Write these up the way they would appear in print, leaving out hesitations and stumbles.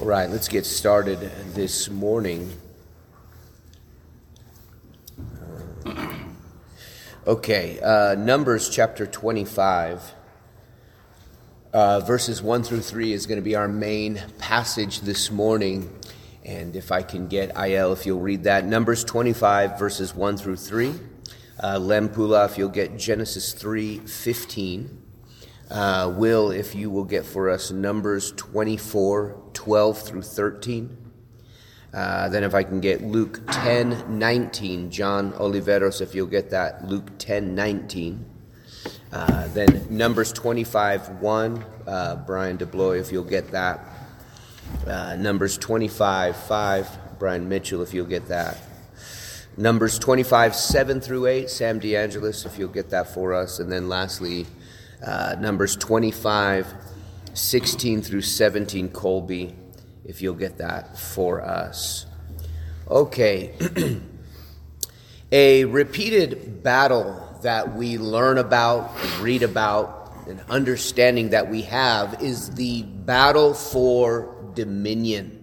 All right, let's get started this morning. Numbers chapter 25, verses 1 through 3 is going to be our main passage this morning. And if I can get Ayel, if you'll read that. Numbers 25, verses 1 through 3. Lempula, if you'll get Genesis 3:15. Will, if you will get for us Numbers 24:12 through 13. Then if I can get Luke 10:19, John Oliveros, if you'll get that, Luke 10:19. Then Numbers 25:1, Brian DeBloy, if you'll get that. Numbers 25:5, Brian Mitchell, if you'll get that. Numbers 25:7 through 8, Sam DeAngelis, if you'll get that for us. And then lastly, Numbers 25:16 through 17, Colby, if you'll get that for us. Okay. A repeated battle that we learn about, read about, and understanding that we have is the battle for dominion.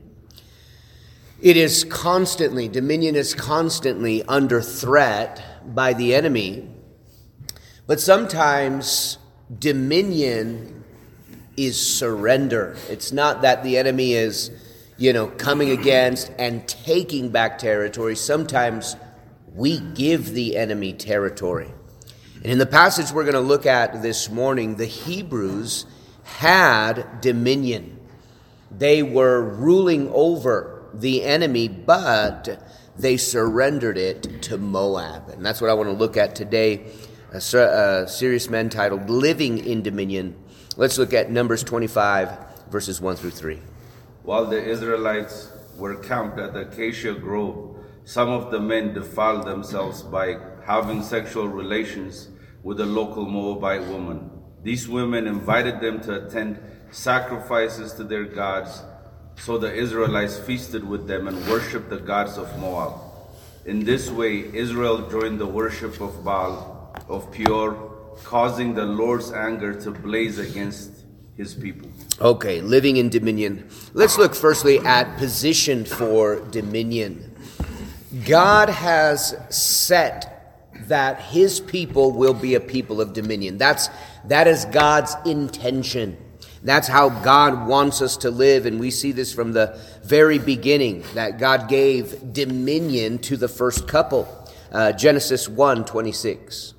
Dominion is constantly under threat by the enemy, but sometimes dominion is surrender. It's not that the enemy is, coming against and taking back territory. Sometimes we give the enemy territory. And in the passage we're going to look at this morning, the Hebrews had dominion. They were ruling over the enemy, but they surrendered it to Moab. And that's what I want to look at today, a series men titled Living in Dominion. Let's look at Numbers 25, verses 1 through 3. While the Israelites were camped at the Acacia Grove, some of the men defiled themselves by having sexual relations with a local Moabite woman. These women invited them to attend sacrifices to their gods, so the Israelites feasted with them and worshipped the gods of Moab. In this way, Israel joined the worship of Baal of Peor, causing the Lord's anger to blaze against his people. Okay, living in dominion. Let's look firstly at position for dominion. God has set that his people will be a people of dominion. That is God's intention. That's how God wants us to live, and we see this from the very beginning, that God gave dominion to the first couple. Genesis 1:26.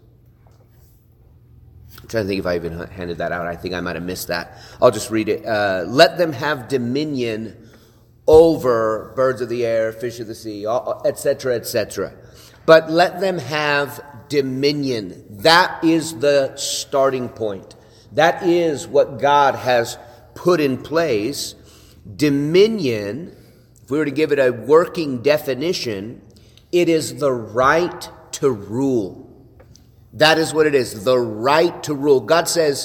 I'm trying to think if I even handed that out. I think I might have missed that. I'll just read it. Let them have dominion over birds of the air, fish of the sea, etc., etc. But let them have dominion. That is the starting point. That is what God has put in place. Dominion, if we were to give it a working definition, it is the right to rule. That is what it is, the right to rule. God says,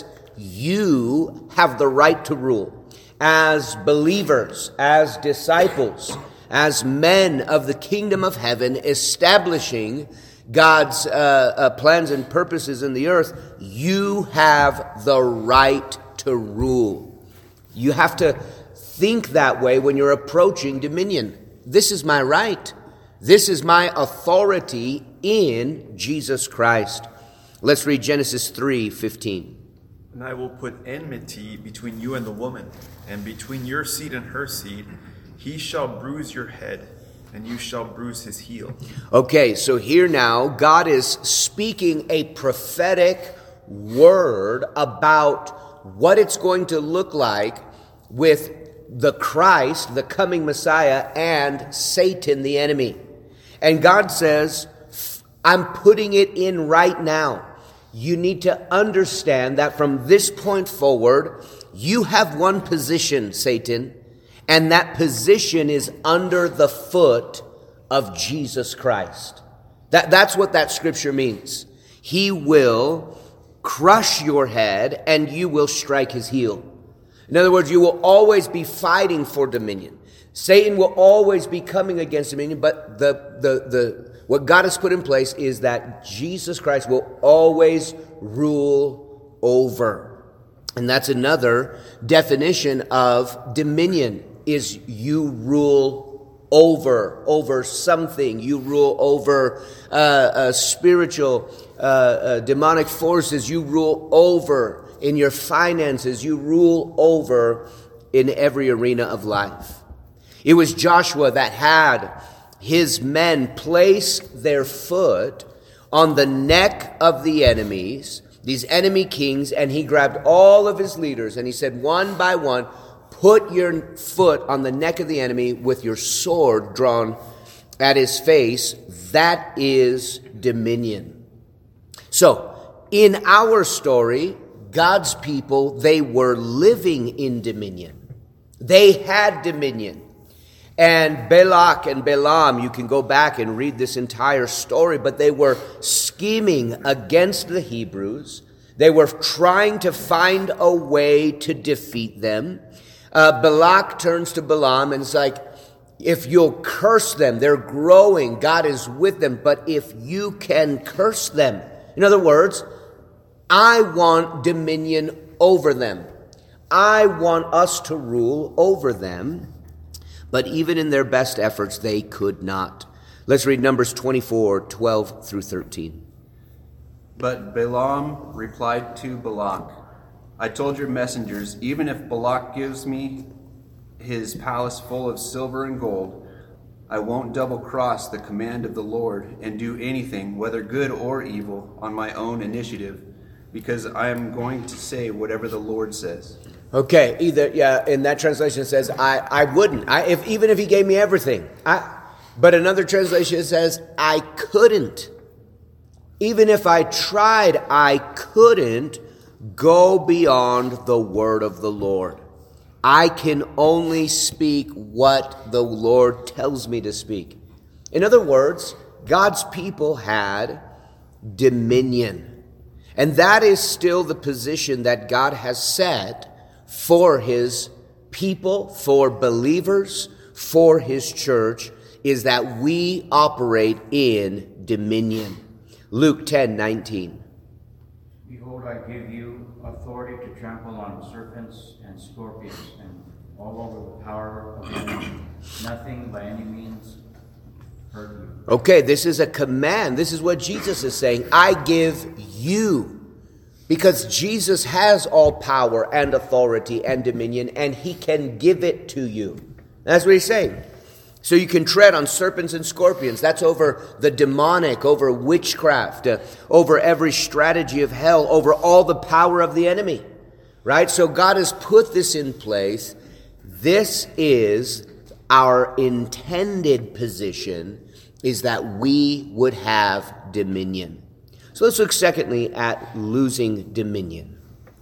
you have the right to rule. As believers, as disciples, as men of the kingdom of heaven, establishing God's plans and purposes in the earth, you have the right to rule. You have to think that way when you're approaching dominion. This is my right. This is my authority in Jesus Christ. Let's read Genesis 3:15. And I will put enmity between you and the woman, and between your seed and her seed. He shall bruise your head, and you shall bruise his heel. Okay, so here now, God is speaking a prophetic word about what it's going to look like with the Christ, the coming Messiah, and Satan, the enemy. And God says, I'm putting it in right now. You need to understand that from this point forward, you have one position, Satan, and that position is under the foot of Jesus Christ. That's what that scripture means. He will crush your head and you will strike his heel. In other words, you will always be fighting for dominion. Satan will always be coming against dominion, but what God has put in place is that Jesus Christ will always rule over. And that's another definition of dominion. is you rule over something. You rule over spiritual, demonic forces. You rule over in your finances. You rule over in every arena of life. It was Joshua that had his men place their foot on the neck of the enemies, these enemy kings, and he grabbed all of his leaders and he said, one by one, put your foot on the neck of the enemy with your sword drawn at his face. That is dominion. So, in our story, God's people, they were living in dominion. They had dominion. And Balak and Balaam, you can go back and read this entire story, but they were scheming against the Hebrews. They were trying to find a way to defeat them. Balak turns to Balaam and is like, if you'll curse them, they're growing, God is with them, but if you can curse them, in other words, I want dominion over them. I want us to rule over them. But even in their best efforts, they could not. Let's read Numbers 24, 12 through 13. But Balaam replied to Balak, I told your messengers, even if Balak gives me his palace full of silver and gold, I won't double-cross the command of the Lord and do anything, whether good or evil, on my own initiative, because I am going to say whatever the Lord says. Okay, in that translation it says, I wouldn't. Even if he gave me everything. But another translation says, I couldn't. Even if I tried, I couldn't go beyond the word of the Lord. I can only speak what the Lord tells me to speak. In other words, God's people had dominion. And that is still the position that God has set for his people, for believers, for his church, is that we operate in dominion. Luke 10:19. Behold, I give you authority to trample on serpents and scorpions and all over the power of the enemy. Nothing by any means hurt you. Okay, this is a command. This is what Jesus is saying. I give you. Because Jesus has all power and authority and dominion, and he can give it to you. That's what he's saying. So you can tread on serpents and scorpions. That's over the demonic, over witchcraft, over every strategy of hell, over all the power of the enemy. Right? So God has put this in place. This is our intended position, is that we would have dominion. So let's look secondly at losing dominion.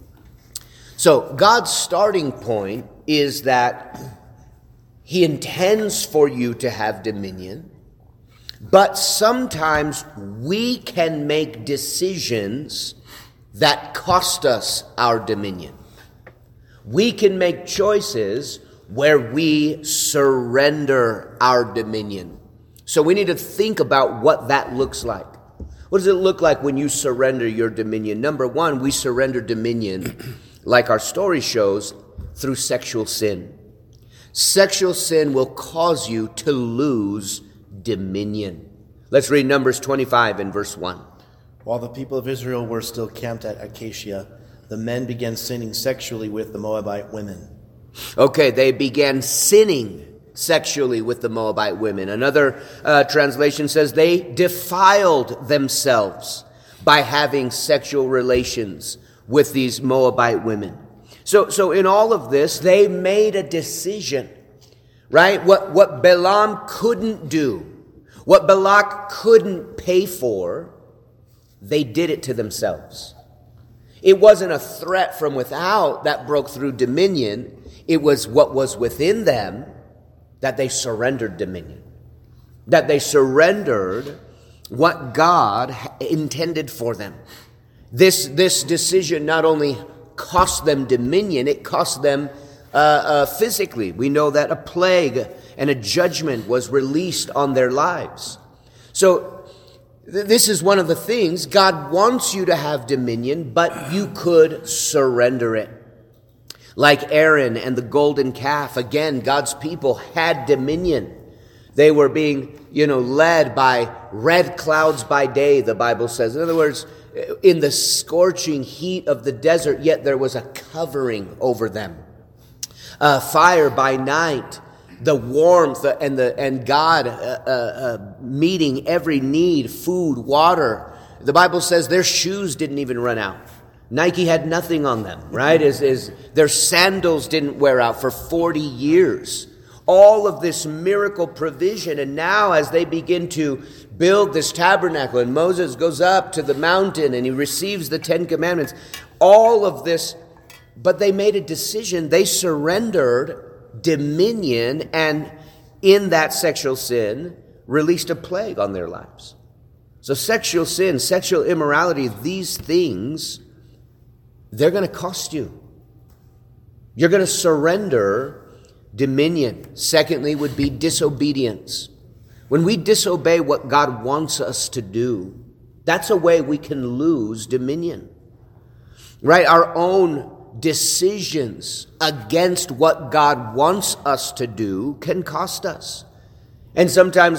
So God's starting point is that he intends for you to have dominion, but sometimes we can make decisions that cost us our dominion. We can make choices where we surrender our dominion. So we need to think about what that looks like. What does it look like when you surrender your dominion? Number one, we surrender dominion, like our story shows, through sexual sin. Sexual sin will cause you to lose dominion. Let's read Numbers 25 and verse 1. While the people of Israel were still camped at Acacia, the men began sinning sexually with the Moabite women. Okay, they began sinning sexually with the Moabite women. Another translation says they defiled themselves by having sexual relations with these Moabite women. So in all of this, they made a decision, right? What Balaam couldn't do, what Balak couldn't pay for, they did it to themselves. It wasn't a threat from without that broke through dominion. It was what was within them that they surrendered dominion, that they surrendered what God intended for them. This decision not only cost them dominion, it cost them physically. We know that a plague and a judgment was released on their lives. So this is one of the things. God wants you to have dominion, but you could surrender it. Like Aaron and the golden calf, again, God's people had dominion. They were being, led by red clouds by day, the Bible says. In other words, in the scorching heat of the desert, yet there was a covering over them. Fire by night, the warmth and God meeting every need, food, water. The Bible says their shoes didn't even run out. Nike had nothing on them, right? Their sandals didn't wear out for 40 years. All of this miracle provision, and now as they begin to build this tabernacle, and Moses goes up to the mountain and he receives the 10 Commandments, all of this, but they made a decision. They surrendered dominion, and in that sexual sin, released a plague on their lives. So sexual sin, sexual immorality, these things, they're going to cost you. You're going to surrender dominion. Secondly would be disobedience. When we disobey what God wants us to do, that's a way we can lose dominion. Right? Our own decisions against what God wants us to do can cost us. And sometimes,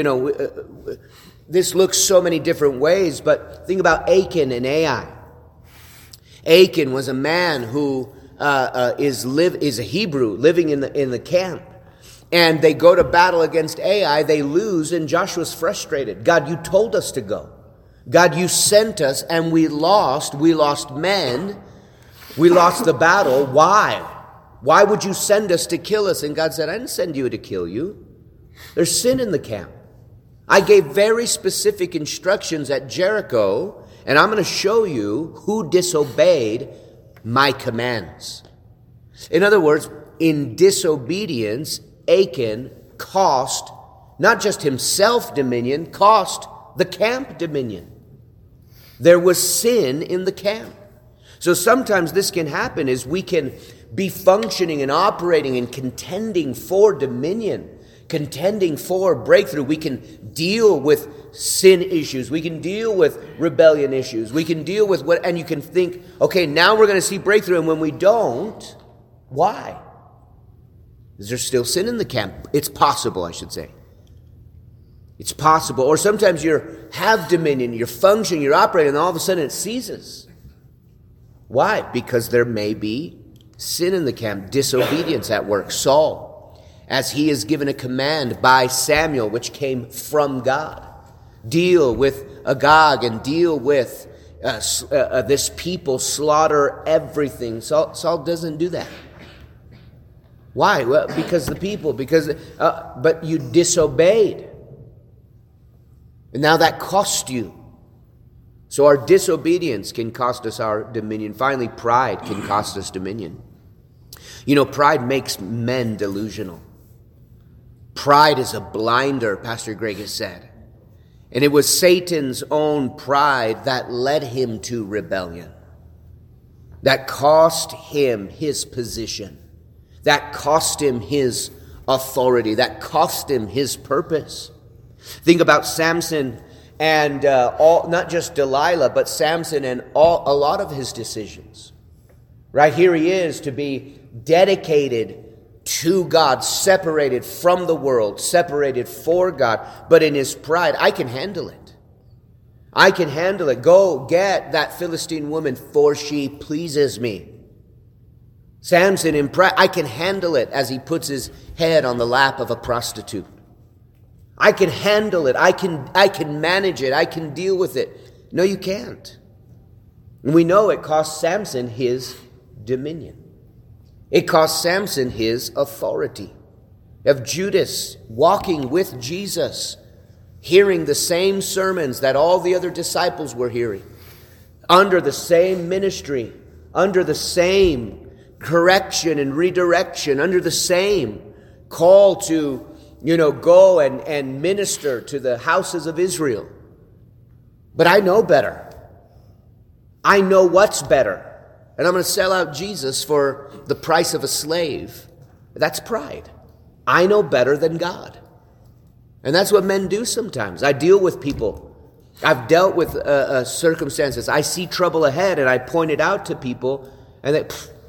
this looks so many different ways, but think about Achan and Ai. Achan was a man who is a Hebrew living in the camp. And they go to battle against Ai, they lose, and Joshua's frustrated. God, you told us to go. God, you sent us, and we lost. We lost men. We lost the battle. Why? Why would you send us to kill us? And God said, I didn't send you to kill you. There's sin in the camp. I gave very specific instructions at Jericho, and I'm going to show you who disobeyed my commands. In other words, in disobedience, Achan cost not just himself dominion, cost the camp dominion. There was sin in the camp. So sometimes this can happen is we can be functioning and operating and contending for dominion, contending for breakthrough. We can deal with sin issues. We can deal with rebellion issues. We can deal with and you can think, okay, now we're going to see breakthrough. And when we don't, why? Is there still sin in the camp? It's possible, I should say. It's possible. Or sometimes you have dominion, you're functioning, you're operating, and all of a sudden it ceases. Why? Because there may be sin in the camp, disobedience at work. Saul, as he is given a command by Samuel, which came from God, deal with Agag and deal with this people, slaughter everything. Saul doesn't do that. Why? Well, but you disobeyed. And now that cost you. So our disobedience can cost us our dominion. Finally, pride can cost us dominion. Pride makes men delusional. Pride is a blinder, Pastor Greg has said. And it was Satan's own pride that led him to rebellion. That cost him his position. That cost him his authority. That cost him his purpose. Think about Samson and not just Delilah, but Samson and a lot of his decisions. Right here he is to be dedicated to God, separated from the world, separated for God. But in his pride, I can handle it. I can handle it. Go get that Philistine woman, for she pleases me. Samson in pride, I can handle it, as he puts his head on the lap of a prostitute. I can handle it. I can manage it. I can deal with it. No, you can't. And we know it cost Samson his dominion. It cost Samson his authority. You have Judas walking with Jesus, hearing the same sermons that all the other disciples were hearing, under the same ministry, under the same correction and redirection, under the same call to, go and minister to the houses of Israel. But I know better. I know what's better. And I'm going to sell out Jesus for the price of a slave. That's pride. I know better than God. And that's what men do sometimes. I deal with people. I've dealt with circumstances. I see trouble ahead and I point it out to people and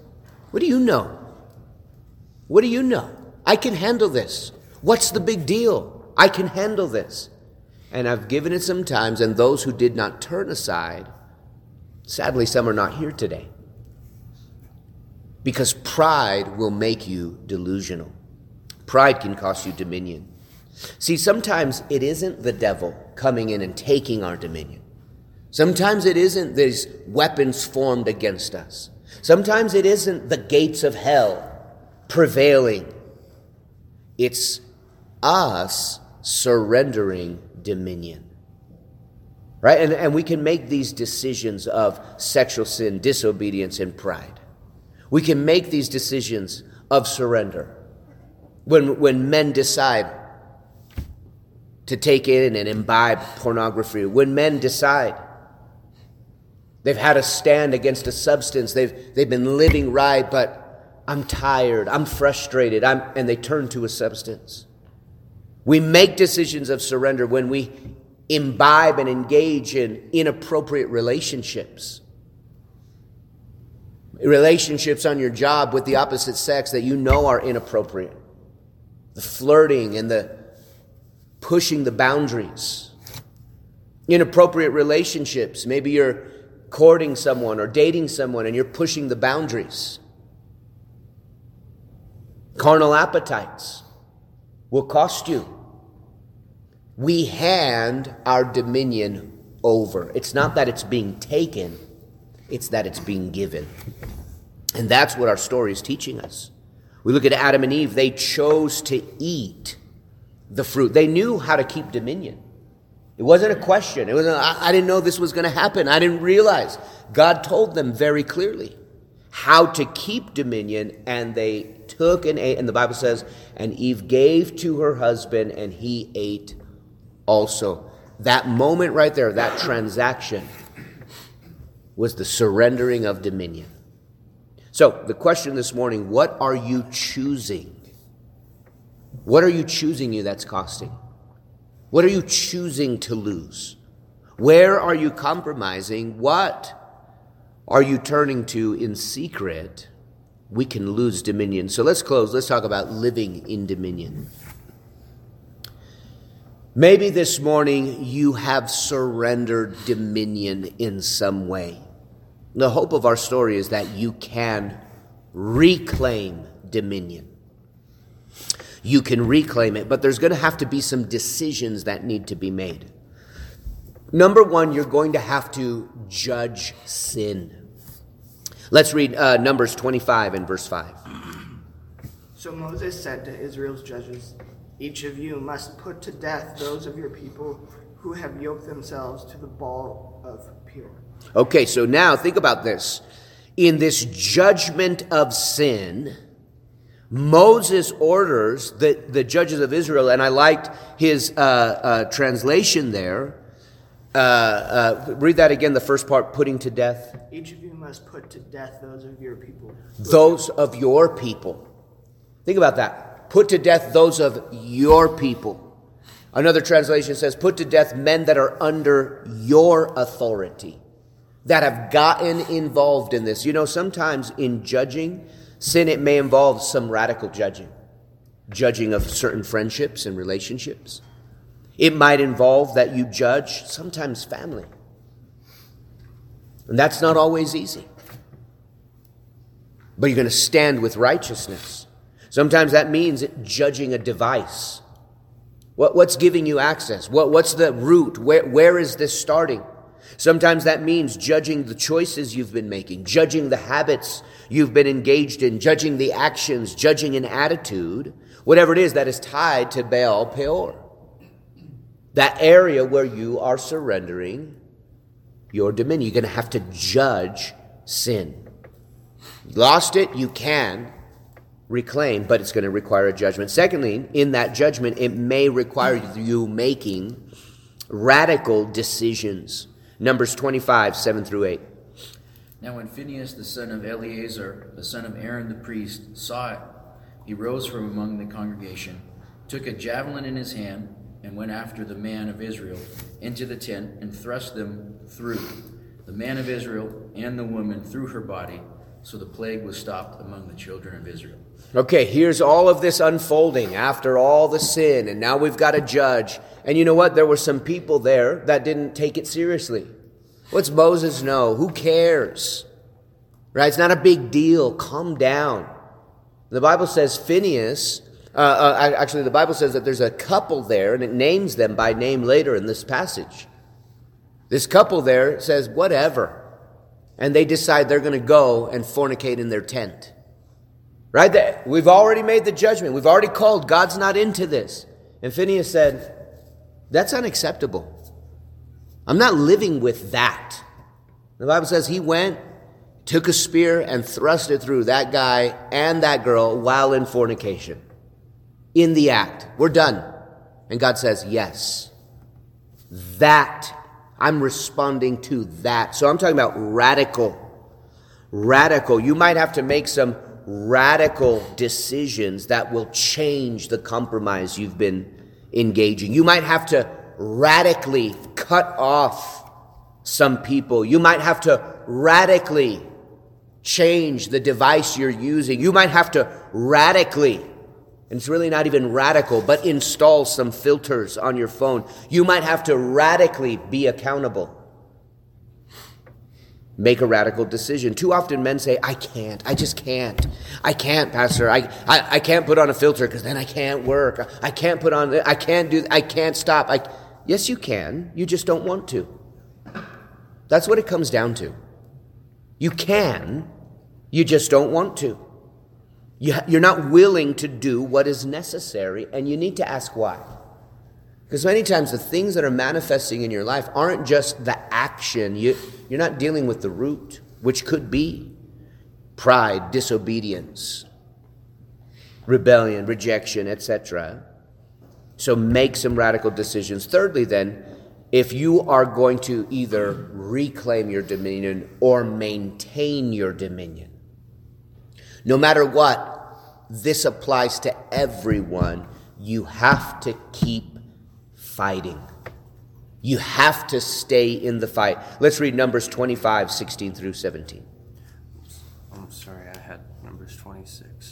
What do you know? What do you know? I can handle this. What's the big deal? I can handle this. And I've given it some times, and those who did not turn aside, sadly, some are not here today. Because pride will make you delusional. Pride can cost you dominion. See, sometimes it isn't the devil coming in and taking our dominion. Sometimes it isn't these weapons formed against us. Sometimes it isn't the gates of hell prevailing. It's us surrendering dominion. Right? And we can make these decisions of sexual sin, disobedience, and pride. We can make these decisions of surrender. When men decide to take in and imbibe pornography, when men decide they've had a stand against a substance, they've been living right, but I'm tired, I'm frustrated, and they turn to a substance. We make decisions of surrender when we imbibe and engage in inappropriate relationships. Relationships on your job with the opposite sex that you know are inappropriate. The flirting and the pushing the boundaries. Inappropriate relationships. Maybe you're courting someone or dating someone and you're pushing the boundaries. Carnal appetites will cost you. We hand our dominion over. It's not that it's being taken, it's that it's being given. And that's what our story is teaching us. We look at Adam and Eve. They chose to eat the fruit. They knew how to keep dominion. It wasn't a question. It wasn't, I didn't know this was going to happen. I didn't realize. God told them very clearly how to keep dominion, and they took and ate. And the Bible says, and Eve gave to her husband, and he ate also. That moment right there, that transaction, was the surrendering of dominion. So, the question this morning, what are you choosing? What are you choosing you that's costing? What are you choosing to lose? Where are you compromising? What are you turning to in secret? We can lose dominion. So let's close. Let's talk about living in dominion. Maybe this morning you have surrendered dominion in some way. The hope of our story is that you can reclaim dominion. You can reclaim it, but there's going to have to be some decisions that need to be made. Number one, you're going to have to judge sin. Let's read Numbers 25 and verse 5. So Moses said to Israel's judges, each of you must put to death those of your people who have yoked themselves to the Baal of Peor. Okay, so now think about this. In this judgment of sin, Moses orders the judges of Israel, and I liked his translation there. Read that again, the first part, putting to death. Each of you must put to death those of your people. Those of your people. Think about that. Put to death those of your people. Another translation says, put to death men that are under your authority, that have gotten involved in this. You know, sometimes in judging sin, it may involve some radical judging of certain friendships and relationships. It might involve that you judge sometimes family. And that's not always easy. But you're going to stand with righteousness. Sometimes that means judging a device. What's giving you access? What's the root? Where is this starting? Sometimes that means judging the choices you've been making, judging the habits you've been engaged in, judging the actions, judging an attitude, whatever it is that is tied to Baal Peor. That area where you are surrendering your dominion. You're going to have to judge sin. You lost it, you can reclaim, but it's going to require a judgment. Secondly, in that judgment, it may require you making radical decisions. Numbers 25, 7 through 8. Now when Phinehas, the son of Eleazar, the son of Aaron the priest, saw it, he rose from among the congregation, took a javelin in his hand, and went after the man of Israel into the tent and thrust them through, the man of Israel and the woman through her body, So the plague was stopped among the children of Israel. Okay, here's all of this unfolding after all the sin, and now we've got a judge. And you know what? There were some people there that didn't take it seriously. What's Moses know? Who cares? Right? It's not a big deal. Calm down. The Bible says Phineas, actually the Bible says that there's a couple there, and it names them by name later in this passage. This couple there says, whatever. And they decide they're going to go and fornicate in their tent. Right there. We've already made the judgment. We've already called. God's not into this. And Phineas said, that's unacceptable. I'm not living with that. The Bible says he went, took a spear and thrust it through that guy and that girl while in fornication. In the act. We're done. And God says, yes. That. I'm responding to that. So I'm talking about radical. Radical. You might have to make some radical decisions that will change the compromise you've been engaging. You might have to radically cut off some people. You might have to radically change the device you're using. You might have to radically, and it's really not even radical, but install some filters on your phone. You might have to radically be accountable. Make a radical decision. Too often men say, I can't. I just can't. I can't, Pastor. I can't put on a filter because then I can't work. I can't put on, I can't do, I can't stop. Yes, you can. You just don't want to. That's what it comes down to. You can. You just don't want to. You're not willing to do what is necessary, and you need to ask why. Because many times the things that are manifesting in your life aren't just the action. You're not dealing with the root, which could be pride, disobedience, rebellion, rejection, etc. So make some radical decisions. Thirdly, then, if you are going to either reclaim your dominion or maintain your dominion, no matter what, this applies to everyone. You have to keep fighting. You have to stay in the fight. Let's read Numbers 25, 16 through 17. I'm sorry, I had Numbers 26.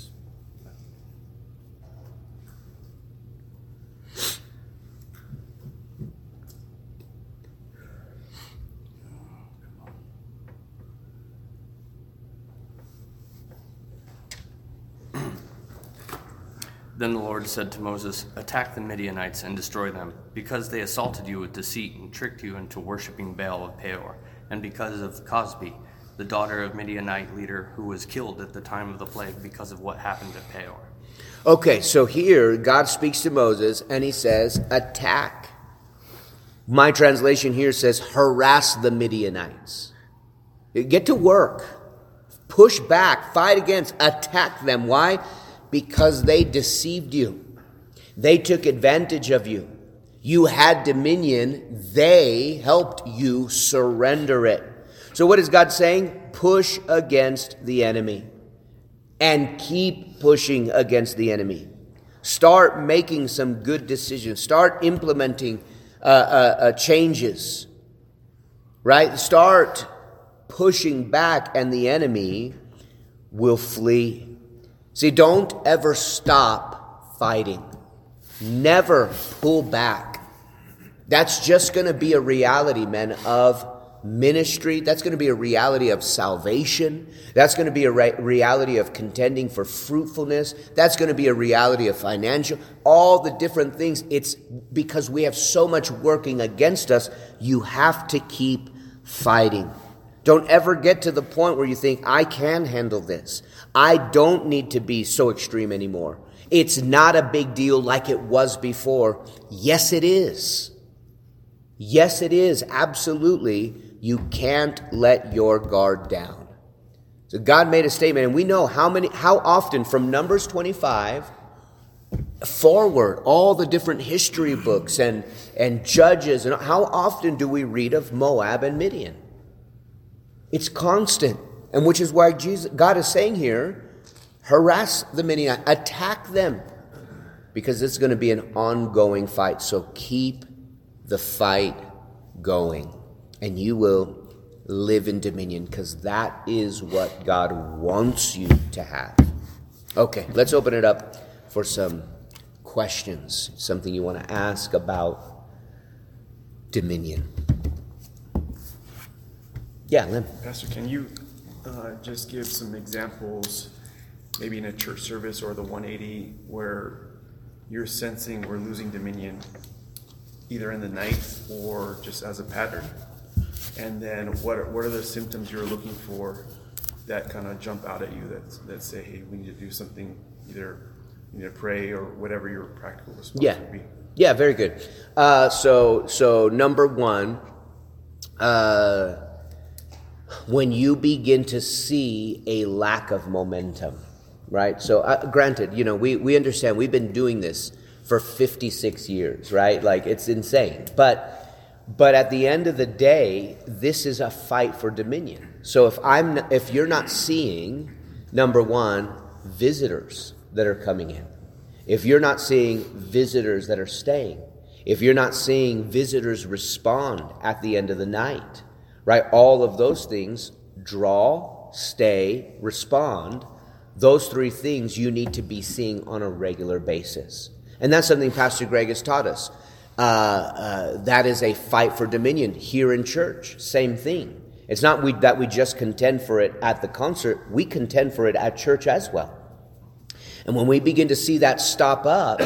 Then the Lord said to Moses, attack the Midianites and destroy them, because they assaulted you with deceit and tricked you into worshiping Baal of Peor, and because of Cosbi, the daughter of Midianite leader who was killed at the time of the plague because of what happened at Peor. Okay, so here God speaks to Moses and he says, attack. My translation here says, harass the Midianites. Get to work. Push back, fight against, attack them. Why? Because they deceived you. They took advantage of you. You had dominion. They helped you surrender it. So what is God saying? Push against the enemy. And keep pushing against the enemy. Start making some good decisions. Start implementing changes. Right? Start pushing back and the enemy will flee. See, don't ever stop fighting. Never pull back. That's just going to be a reality, men, of ministry. That's going to be a reality of salvation. That's going to be a reality of contending for fruitfulness. That's going to be a reality of financial, all the different things. It's because we have so much working against us. You have to keep fighting. Don't ever get to the point where you think, I can handle this. I don't need to be so extreme anymore. It's not a big deal like it was before. Yes, it is. Yes, it is. Absolutely. You can't let your guard down. So God made a statement, and we know how often from Numbers 25 forward, all the different history books and Judges, and how often do we read of Moab and Midian? It's constant. And which is why God is saying here, harass the Midianites, attack them, because it's going to be an ongoing fight. So keep the fight going, and you will live in dominion, because that is what God wants you to have. Okay, let's open it up for some questions, something you want to ask about dominion. Yeah, Lim. Pastor, can you just give some examples, maybe in a church service or the 180, where you're sensing we're losing dominion, either in the night or just as a pattern? And then what are the symptoms you're looking for that kind of jump out at you that say, hey, we need to do something, either you need to pray or whatever your practical response would be? Yeah, very good. So number one, when you begin to see a lack of momentum, right? So granted, we understand we've been doing this for 56 years, right? Like, it's insane. But at the end of the day, this is a fight for dominion. So if you're not seeing, number one, visitors that are coming in, if you're not seeing visitors that are staying, if you're not seeing visitors respond at the end of the night, right? All of those things, draw, stay, respond, those three things you need to be seeing on a regular basis. And that's something Pastor Greg has taught us. That is a fight for dominion here in church. Same thing. It's not that we just contend for it at the concert. We contend for it at church as well. And when we begin to see that stop up,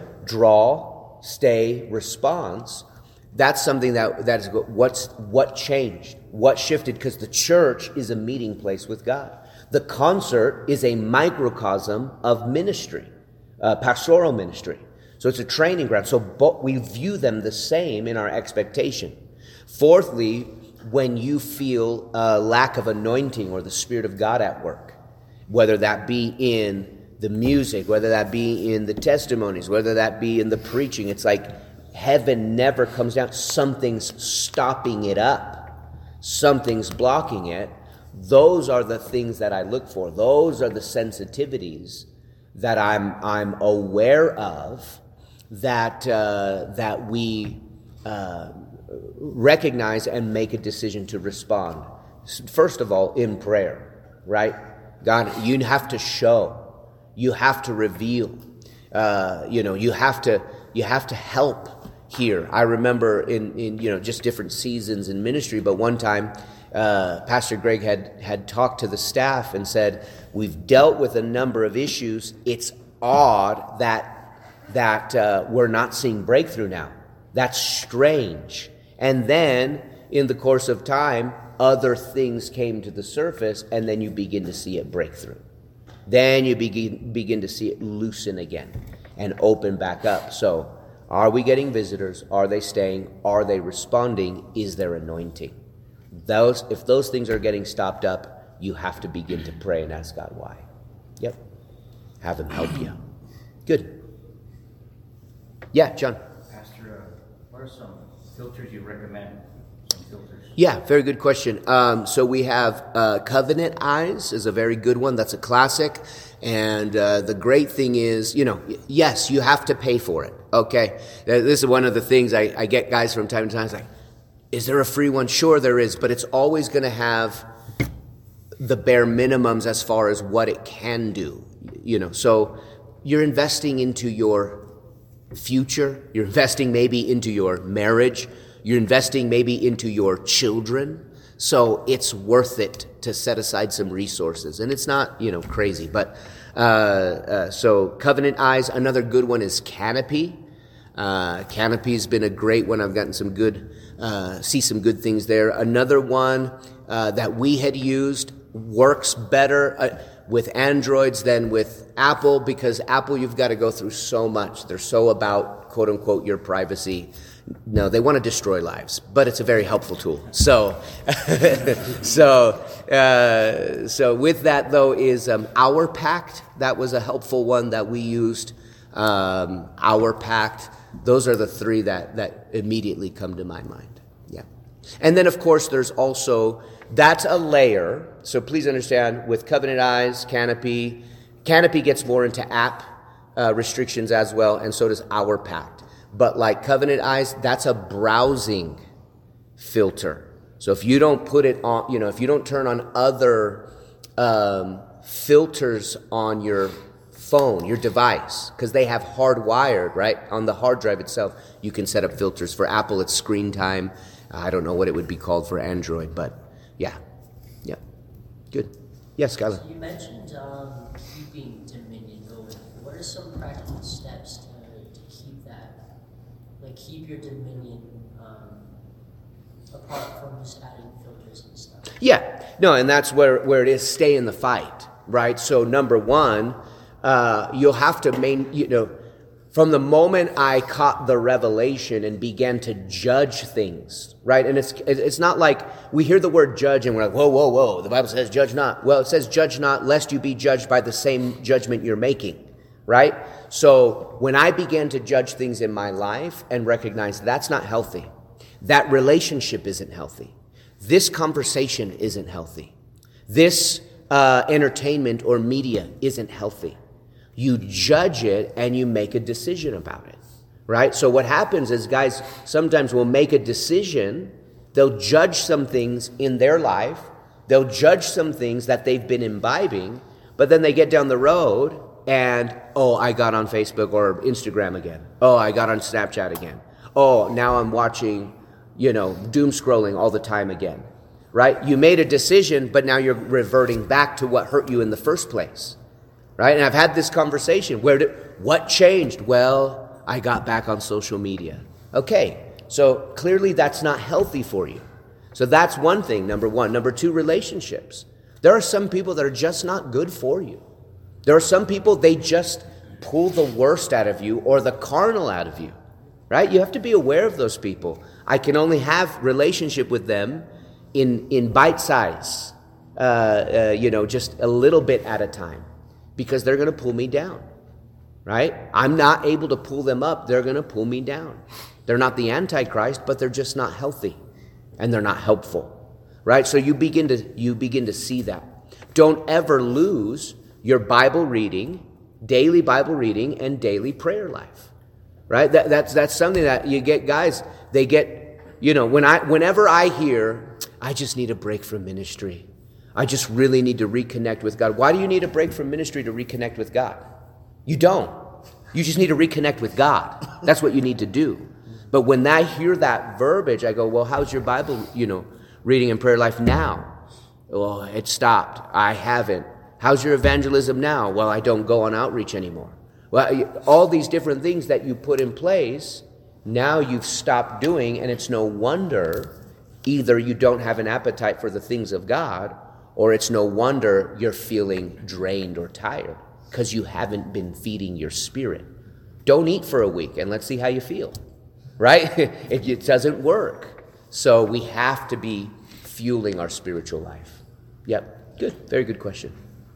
draw, stay, response, that's something that is what changed, what shifted, because the church is a meeting place with God. The concert is a microcosm of ministry, pastoral ministry. So it's a training ground. So we view them the same in our expectation. Fourthly, when you feel a lack of anointing or the Spirit of God at work, whether that be in the music, whether that be in the testimonies, whether that be in the preaching, it's like heaven never comes down. Something's stopping it up. Something's blocking it. Those are the things that I look for. Those are the sensitivities that I'm aware of, that we recognize and make a decision to respond. First of all, in prayer, right? God, you have to show, you have to reveal, you have to help here. I remember in just different seasons in ministry, but one time Pastor Greg had talked to the staff and said, we've dealt with a number of issues. It's odd that we're not seeing breakthrough now. That's strange. And then in the course of time, other things came to the surface, and then you begin to see it break through. Then you begin to see it loosen again and open back up. So are we getting visitors? Are they staying? Are they responding? Is there anointing? If those things are getting stopped up, you have to begin to pray and ask God why. Yep. Have him help you. Good. Yeah, John. Pastor, what are some filters you recommend? Some filters. Yeah, very good question. So we have Covenant Eyes is a very good one. That's a classic. And the great thing is, yes, you have to pay for it. Okay. This is one of the things I get guys from time to time. It's like, is there a free one? Sure, there is. But it's always going to have the bare minimums as far as what it can do. So you're investing into your future. You're investing maybe into your marriage. You're investing maybe into your children. So it's worth it to set aside some resources. And it's not, crazy. But so Covenant Eyes. Another good one is Canopy. Canopy's been a great one. I've gotten some good, see some good things there. Another one that we had used works better with Androids than with Apple, because Apple, you've got to go through so much. They're so about, quote unquote, your privacy. No, they want to destroy lives, but it's a very helpful tool. So, so with that though is Our Pact. That was a helpful one that we used. Our Pact. Those are the three that immediately come to my mind. Yeah, and then of course there's also, that's a layer. So please understand, with Covenant Eyes, Canopy gets more into app restrictions as well, and so does Our Pact. But like Covenant Eyes, that's a browsing filter. So if you don't put it on, if you don't turn on other filters on your phone, your device, because they have hardwired, right? On the hard drive itself, you can set up filters. For Apple, it's screen time. I don't know what it would be called for Android, but yeah. Good. Yes, Skylar. You mentioned keeping dominion going. What are some practical steps to keep that, like keep your dominion apart from just adding filters and stuff? Yeah, no, and that's where it is. Stay in the fight, right? So number one, you'll have to from the moment I caught the revelation and began to judge things, right? And it's not like we hear the word judge and we're like, whoa, the Bible says judge not. Well, it says judge not lest you be judged by the same judgment you're making, right? So when I began to judge things in my life and recognize that's not healthy, that relationship isn't healthy, this conversation isn't healthy, this entertainment or media isn't healthy, you judge it and you make a decision about it, right? So what happens is guys sometimes will make a decision, they'll judge some things in their life, they'll judge some things that they've been imbibing, but then they get down the road and, I got on Facebook or Instagram again. I got on Snapchat again. Now I'm watching, doom scrolling all the time again, right? You made a decision, but now you're reverting back to what hurt you in the first place. Right? And I've had this conversation. What changed? Well, I got back on social media. Okay, so clearly that's not healthy for you. So that's one thing, number one. Number two, relationships. There are some people that are just not good for you. There are some people, they just pull the worst out of you or the carnal out of you. Right? You have to be aware of those people. I can only have relationship with them in bite size, just a little bit at a time. Because they're going to pull me down, right? I'm not able to pull them up. They're going to pull me down. They're not the Antichrist, but they're just not healthy, and they're not helpful, right? So you begin to see that. Don't ever lose your Bible reading, daily Bible reading, and daily prayer life, right? That's something that you get, guys. They get, whenever I hear, I just need a break from ministry. I just really need to reconnect with God. Why do you need a break from ministry to reconnect with God? You don't. You just need to reconnect with God. That's what you need to do. But when I hear that verbiage, I go, well, how's your Bible, reading and prayer life now? Well, it stopped. I haven't. How's your evangelism now? Well, I don't go on outreach anymore. Well, all these different things that you put in place, now you've stopped doing, and it's no wonder either you don't have an appetite for the things of God, or it's no wonder you're feeling drained or tired because you haven't been feeding your spirit. Don't eat for a week and let's see how you feel, right? It doesn't work. So we have to be fueling our spiritual life. Yep, good. Very good question.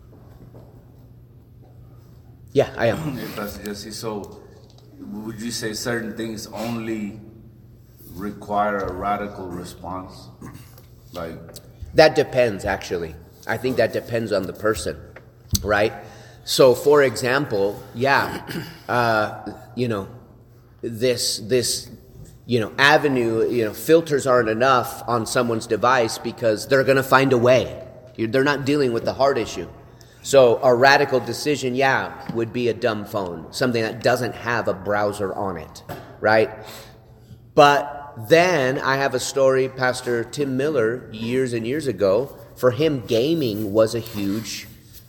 Yeah, I am. Pastor Jesse, so would you say certain things only require a radical response? That depends, actually. I think that depends on the person, right? So, for example, this avenue, filters aren't enough on someone's device because they're going to find a way. They're not dealing with the heart issue. So, a radical decision, would be a dumb phone, something that doesn't have a browser on it, right? But then I have a story, Pastor Tim Miller, years and years ago. For him, gaming was a huge,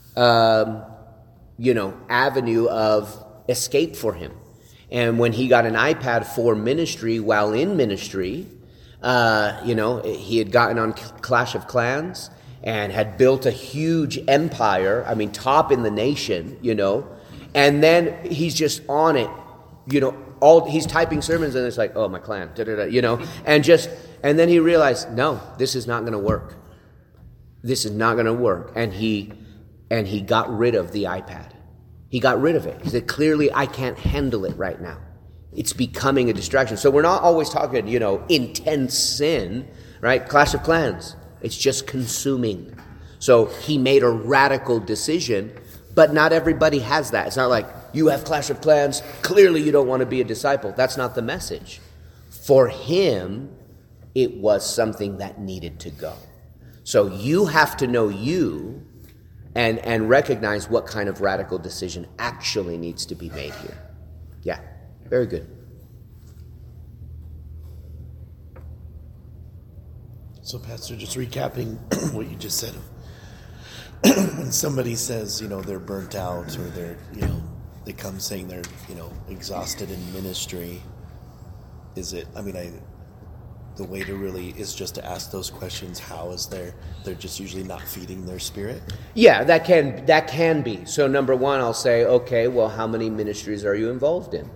avenue of escape for him. And when he got an iPad for ministry, while in ministry, he had gotten on Clash of Clans and had built a huge empire. I mean, top in the nation, And then he's just on it, he's typing sermons and it's like, my clan, and then he realized, no, this is not going to work. This is not going to work. And he got rid of the iPad. He got rid of it. He said, clearly, I can't handle it right now. It's becoming a distraction. So we're not always talking, intense sin, right? Clash of Clans. It's just consuming. So he made a radical decision, but not everybody has that. It's not like, you have Clash of Clans, clearly you don't want to be a disciple. That's not the message. For him, It was something that needed to go. So you have to know you and recognize what kind of radical decision actually needs to be made here. Yeah, very good. So, Pastor, just recapping what you just said. When somebody says, they're burnt out, or they're, they come saying they're, exhausted in ministry, is it, the way to really is just to ask those questions. How is they're just usually not feeding their spirit? Yeah, that can be. So number one, I'll say, okay, well, how many ministries are you involved in?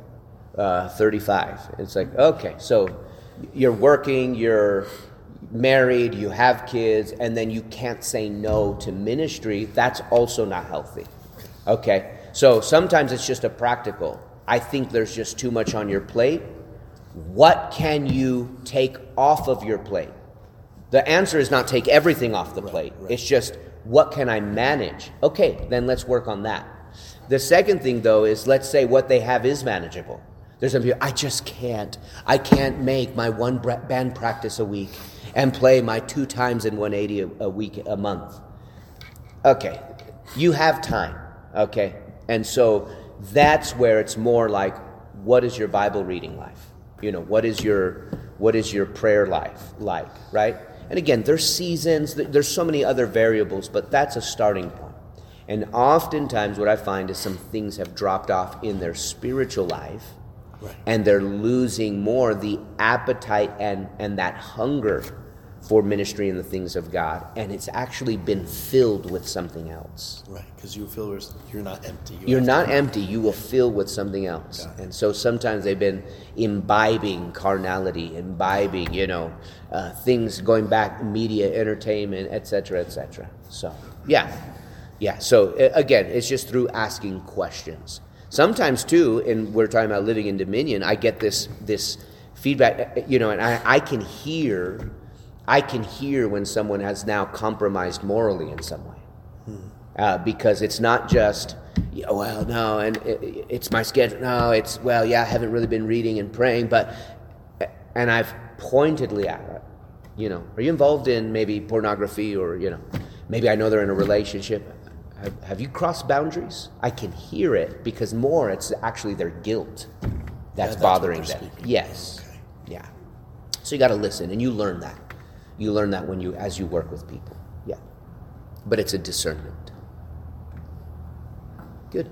35. It's like, okay, so you're working, you're married, you have kids, and then you can't say no to ministry. That's also not healthy. Okay, so sometimes it's just a practical. I think there's just too much on your plate. What can you take off of your plate? The answer is not take everything off the plate. Right. It's just, what can I manage? Okay, then let's work on that. The second thing, though, is let's say what they have is manageable. There's some people, I can't make my one band practice a week and play my 2 times in 180 a week, a month. Okay, you have time, okay? And so that's where it's more like, what is your Bible reading life? What is your prayer life like, right? And again, there's seasons, there's so many other variables, but that's a starting point. And oftentimes what I find is some things have dropped off in their spiritual life, right, and they're losing more the appetite and that hunger for ministry and the things of God, and it's actually been filled with something else. Right, because you feel you're not empty. You're not empty, you will fill with something else. And so sometimes they've been imbibing carnality, imbibing, things going back, media, entertainment, etc., etc. So, yeah. So, again, it's just through asking questions. Sometimes, too, and we're talking about living in dominion, I get this feedback, and I can hear when someone has now compromised morally in some way. Because it's not just, no, and it's my schedule. No, it's, I haven't really been reading and praying, and I've pointedly asked, are you involved in maybe pornography, or, maybe I know they're in a relationship. Have you crossed boundaries? I can hear it, because more it's actually their guilt that's bothering them. Speaking. Yes. Okay. Yeah. So you got to listen, and you learn that. You learn that as you work with people. Yeah. But it's a discernment. Good.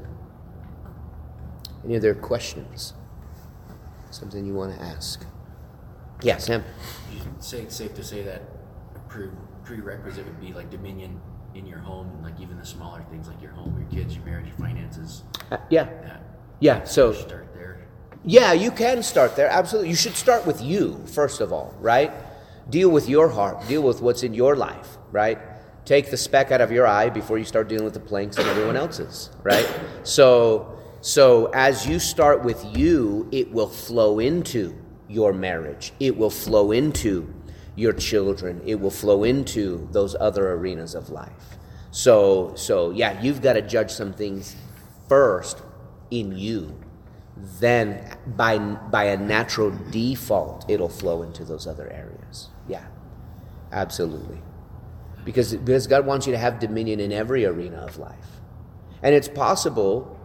Any other questions? Something you want to ask? Yeah, Sam. It's safe to say that prerequisite would be like dominion in your home, and like even the smaller things like your home, your kids, your marriage, your finances. Yeah. So start there. Yeah, you can start there. Absolutely. You should start with you, first of all, right? Deal with your heart. Deal with what's in your life, right? Take the speck out of your eye before you start dealing with the planks in everyone else's, right? So as you start with you, it will flow into your marriage. It will flow into your children. It will flow into those other arenas of life. So yeah, you've got to judge some things first in you. Then by a natural default, it'll flow into those other areas. Yeah, absolutely. Because God wants you to have dominion in every arena of life. And it's possible,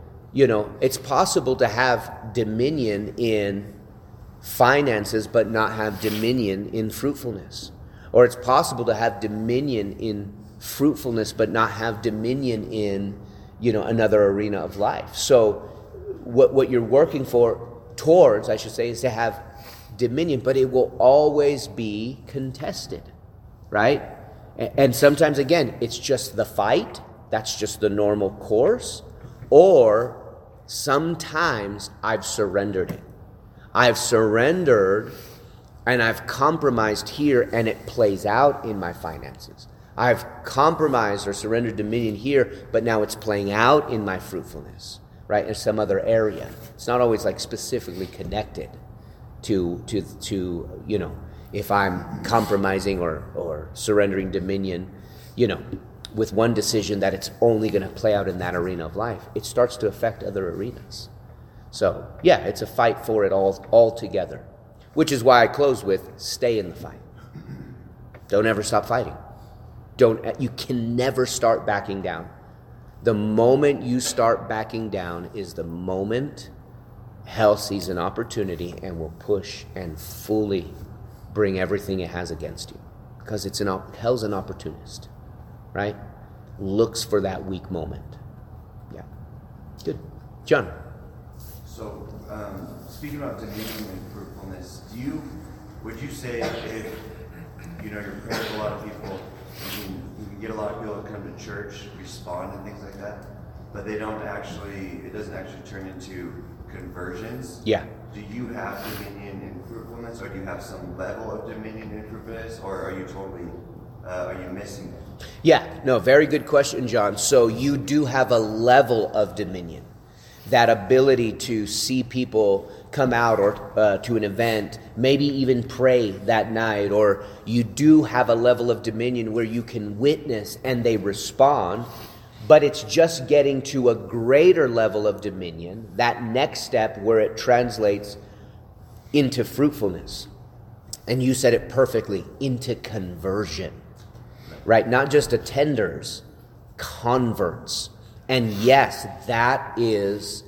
to have dominion in finances but not have dominion in fruitfulness. Or it's possible to have dominion in fruitfulness but not have dominion in, another arena of life. So what you're working towards, I should say, is to have dominion, but it will always be contested, right? And sometimes, again, it's just the fight. That's just the normal course. Or sometimes I've surrendered it. I've surrendered and I've compromised here, and it plays out in my finances. I've compromised or surrendered dominion here, but now it's playing out in my fruitfulness, right, in some other area. It's not always like specifically connected to if I'm compromising or surrendering dominion, with one decision that it's only going to play out in that arena of life. It starts to affect other arenas. So, yeah, it's a fight for it all together, which is why I close with stay in the fight. Don't ever stop fighting. You can never start backing down. The moment you start backing down is the moment hell sees an opportunity and will push and fully bring everything it has against you. Because hell's an opportunist, right? Looks for that weak moment. Yeah. Good. John. So, speaking about dominion and fruitfulness, would you say if you're praying for a lot of people, you can get a lot of people to come to church, respond and things like that, but it doesn't actually turn into conversions? Yeah. Do you have dominion and fruitfulness, or do you have some level of dominion and fruitfulness, or are you missing it? Yeah, no, very good question, John. So you do have a level of dominion. That ability to see people come out or to an event, maybe even pray that night, or you do have a level of dominion where you can witness and they respond, but it's just getting to a greater level of dominion, that next step where it translates into fruitfulness. And you said it perfectly, into conversion, right? Not just attenders, converts. And yes, that is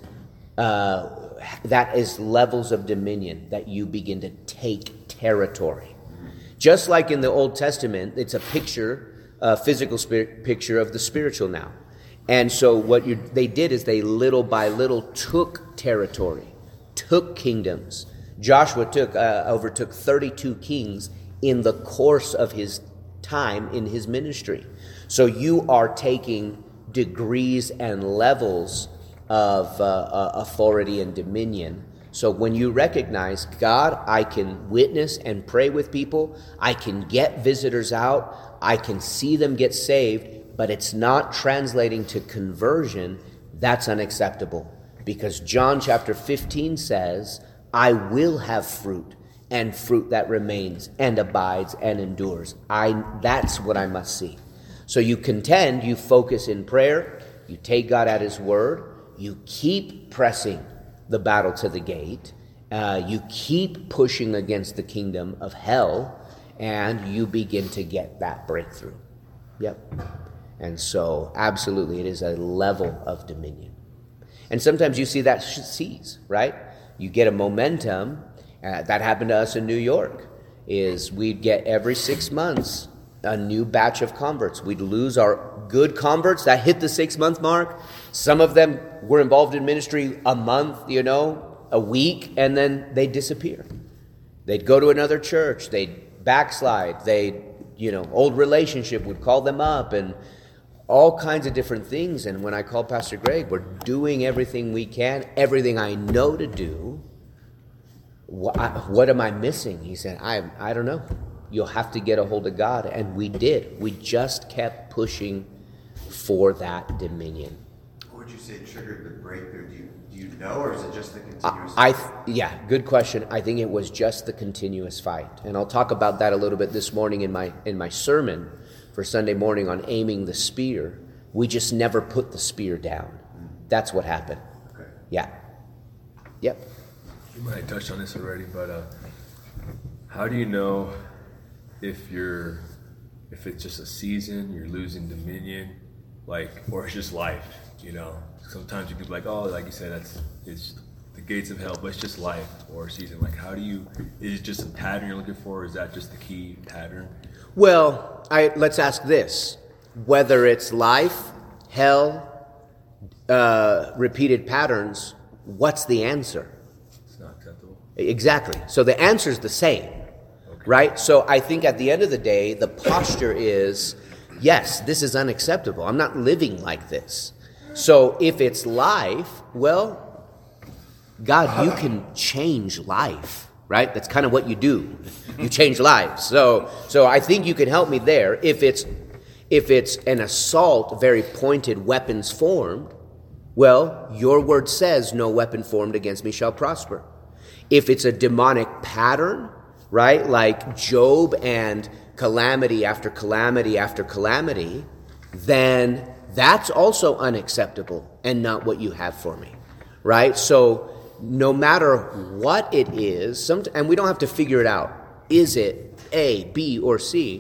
levels of dominion, that you begin to take territory. Just like in the Old Testament, it's a physical picture of the spiritual now. And so what they did is they little by little took territory, took kingdoms. Joshua overtook 32 kings in the course of his time in his ministry. So you are taking degrees and levels of authority and dominion. So when you recognize, God, I can witness and pray with people, I can get visitors out, I can see them get saved, but it's not translating to conversion, that's unacceptable. Because John chapter 15 says, I will have fruit, and fruit that remains and abides and endures. That's what I must see. So you contend, you focus in prayer, you take God at his word, you keep pressing the battle to the gate, you keep pushing against the kingdom of hell, and you begin to get that breakthrough. Yep. And so, absolutely, it is a level of dominion. And sometimes you see that seize, right? You get a momentum. That happened to us in New York, is we'd get every 6 months a new batch of converts. We'd lose our good converts that hit the 6-month mark. Some of them were involved in ministry a month, a week, and then they'd disappear. They'd go to another church. They'd backslide. Old relationship would call them up, and all kinds of different things. And when I called Pastor Greg, we're doing everything we can, everything I know to do. What am I missing? He said, I don't know. You'll have to get a hold of God. And we did. We just kept pushing for that dominion. What would you say triggered the breakthrough? Do you know, or is it just the continuous good question. I think it was just the continuous fight. And I'll talk about that a little bit this morning in my sermon for Sunday morning on aiming the spear. We just never put the spear down. That's what happened. Okay. Yeah. Yep. You might have touched on this already, but how do you know if it's just a season, you're losing dominion, or it's just life? Sometimes you can be like, oh, like you said, it's the gates of hell, but it's just life or a season. Is it just a pattern you're looking for? Or is that just the key pattern? Well, let's ask this: whether it's life, hell, repeated patterns, what's the answer? It's not acceptable. Exactly. So the answer is the same, right? So I think at the end of the day, the posture is, yes, this is unacceptable. I'm not living like this. So if it's life, well, God, you can change life, right? That's kind of what you do. You change lives. So I think you can help me there. If it's an assault, very pointed, weapons formed, well, your word says no weapon formed against me shall prosper. If it's a demonic pattern, right, like Job and calamity after calamity after calamity, then that's also unacceptable and not what you have for me, right? So no matter what it is, and we don't have to figure it out, is it A, B, or C?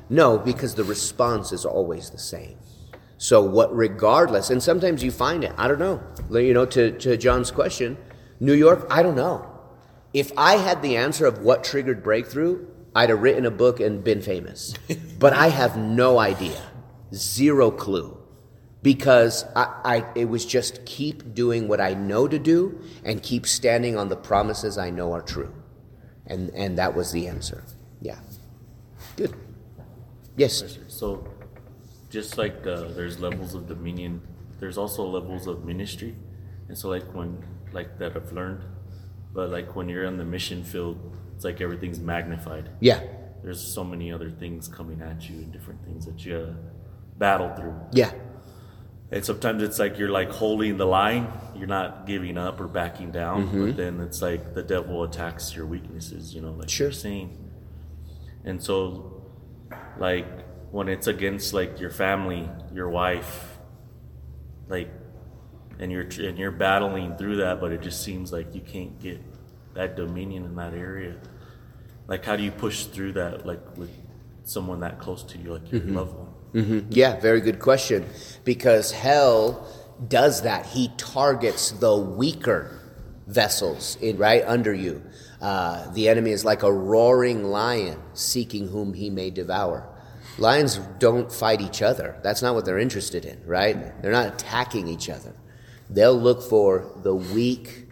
No, because the response is always the same. So what, regardless, and sometimes you find it, I don't know, to John's question, New York, I don't know. If I had the answer of what triggered breakthrough, I'd have written a book and been famous. But I have no idea, zero clue, because it was just keep doing what I know to do and keep standing on the promises I know are true. And that was the answer. Yeah. Good. Yes. So just like there's levels of dominion, there's also levels of ministry. And so that I've learned, but like when you're in the mission field, it's like everything's magnified. Yeah. There's so many other things coming at you and different things that you battle through. Yeah. And sometimes it's like you're like holding the line, you're not giving up or backing down, but then it's like the devil attacks your weaknesses, like you're saying. And so like when it's against like your family, your wife, like, and you're battling through that, but it just seems like you can't get that dominion in that area. Like, how do you push through that, like with someone that close to you, like your loved one? Yeah, very good question. Because hell does that. He targets the weaker vessels under you. The enemy is like a roaring lion seeking whom he may devour. Lions don't fight each other. That's not what they're interested in, right? They're not attacking each other. They'll look for the weak,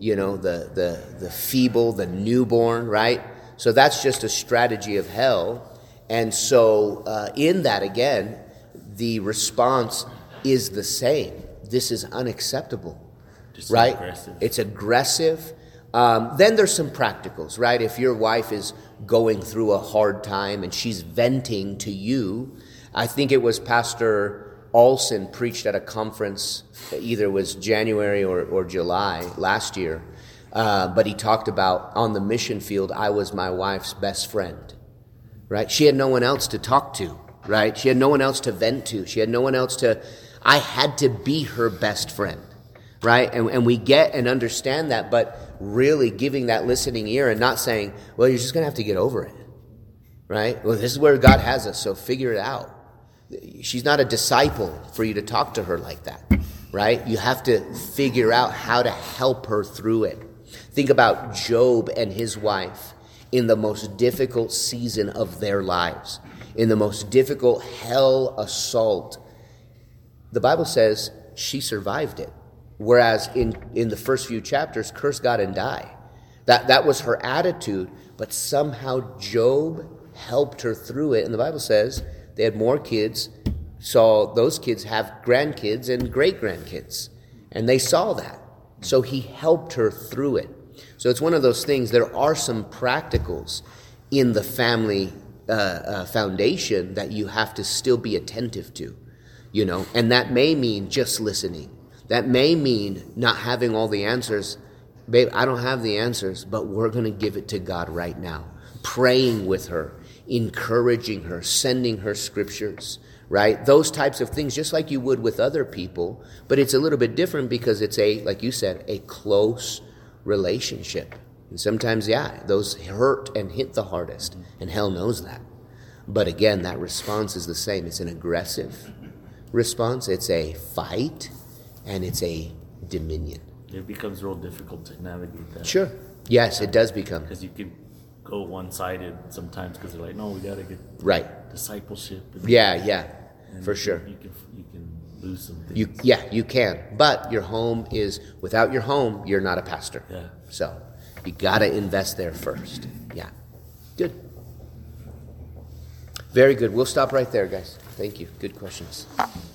the feeble, the newborn, right? So that's just a strategy of hell. And so in that, again, the response is the same. This is unacceptable, right? Aggressive. It's aggressive. Then there's some practicals, right? If your wife is going through a hard time and she's venting to you, I think it was Pastor Olson preached at a conference, either it was January or July last year, but he talked about on the mission field, I was my wife's best friend, right? She had no one else to talk to, right? She had no one else to vent to. She had no one else I had to be her best friend, right? And we get and understand that, but really giving that listening ear and not saying, well, you're just going to have to get over it, right? Well, this is where God has us, so figure it out. She's not a disciple for you to talk to her like that, right? You have to figure out how to help her through it. Think about Job and his wife in the most difficult season of their lives, in the most difficult hell assault. The Bible says she survived it, whereas in the first few chapters, curse God and die. That was her attitude, but somehow Job helped her through it, and the Bible says they had more kids, saw those kids have grandkids and great-grandkids. And they saw that. So he helped her through it. So it's one of those things. There are some practicals in the family foundation that you have to still be attentive to, And that may mean just listening. That may mean not having all the answers. Babe, I don't have the answers, but we're going to give it to God right now. Praying with her, encouraging her, sending her scriptures, right? Those types of things, just like you would with other people, but it's a little bit different because it's like you said, a close relationship. And sometimes, those hurt and hit the hardest, and hell knows that. But again, that response is the same. It's an aggressive response. It's a fight, and it's a dominion. It becomes real difficult to navigate that. Sure. Yes, it does become. Because you can go one-sided sometimes because they're like, no, we got to get discipleship. And for sure. You can lose some things. You can. But your home is, without your home, you're not a pastor. Yeah. So you got to invest there first. Yeah. Good. Very good. We'll stop right there, guys. Thank you. Good questions.